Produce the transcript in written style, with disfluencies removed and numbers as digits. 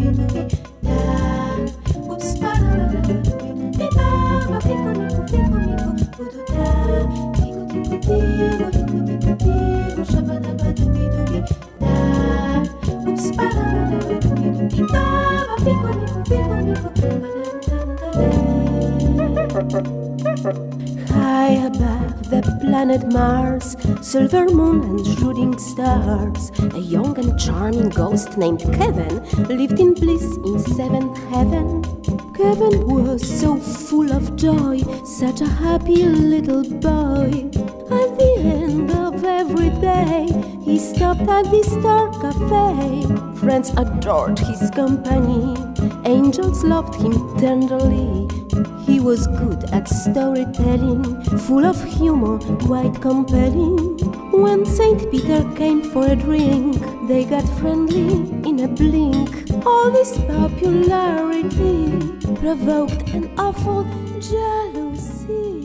High above the planet Mars, silver moon and shooting stars, a young and charming ghost named Kevin lived in bliss in seventh heaven. Kevin was so full of joy, such a happy little boy. At the end of every day, he stopped at the Star Cafe. Friends adored his company, angels loved him tenderly. He was good at storytelling, full of humor, quite compelling. When St. Peter came for a drink, they got friendly in a blink. All this popularity provoked an awful jealousy.